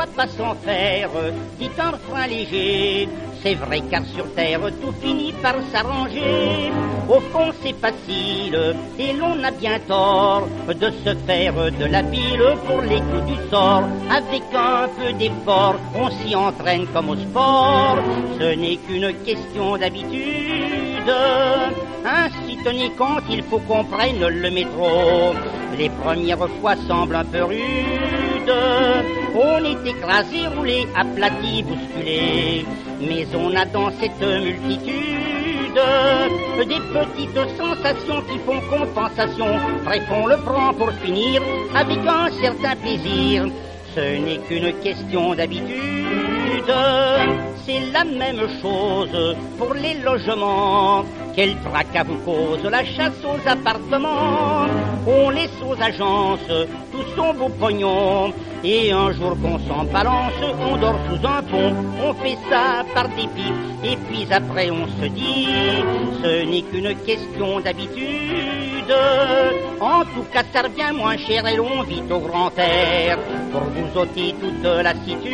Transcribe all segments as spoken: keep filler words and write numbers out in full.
va pas s'en faire, dit un refrain léger. C'est vrai car sur terre tout finit par s'arranger. Au fond c'est facile et l'on a bien tort de se faire de la bile pour les coups du sort. Avec un peu d'effort on s'y entraîne comme au sport. Ce n'est qu'une question d'habitude. Ainsi tenez quand il faut qu'on prenne le métro. Les premières fois semblent un peu rudes. On est écrasé, roulé, aplati, bousculé. Mais on a dans cette multitude des petites sensations qui font compensation. Bref, on le prend pour finir avec un certain plaisir. Ce n'est qu'une question d'habitude. C'est la même chose pour les logements. Quel tracas vous cause la chasse aux appartements. On laisse aux agences tout son beau pognon. Et un jour qu'on s'en balance, on dort sous un pont. On fait ça par dépit. Et puis après on se dit, ce n'est qu'une question d'habitude. En tout cas ça revient moins cher et l'on vit au grand air. Pour vous ôter toute lassitude,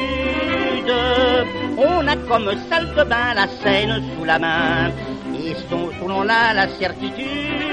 on a comme salle de bain la Seine sous la main. Et son l'on a la certitude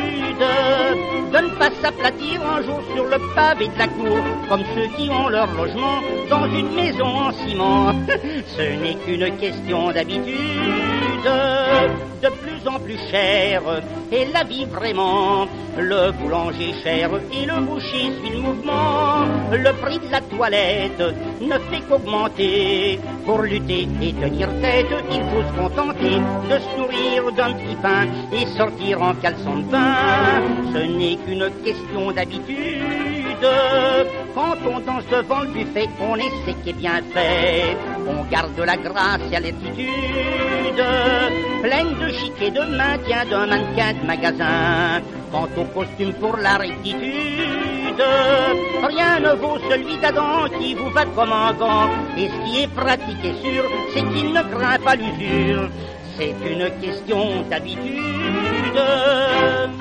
de ne pas s'aplatir un jour sur le pavé de la cour, comme ceux qui ont leur logement dans une maison en ciment. Ce n'est qu'une question d'habitude. De plus en plus cher est la vie vraiment. Le boulanger cher et le boucher suit le mouvement. Le prix de la toilette ne fait qu'augmenter. Pour lutter et tenir tête, il faut se contenter de se nourrir d'un petit pain et sortir en caleçon de bain. Ce n'est qu'une question d'habitude. Quand on danse devant le buffet, on est sec et bien fait. On garde la grâce et l'attitude pleine de chic et de maintien d'un mannequin de magasin. Quant au costume pour la rectitude, rien ne vaut celui d'Adam qui vous va comme un gant. Et ce qui est pratique et sûr, c'est qu'il ne craint pas l'usure. C'est une question d'habitude.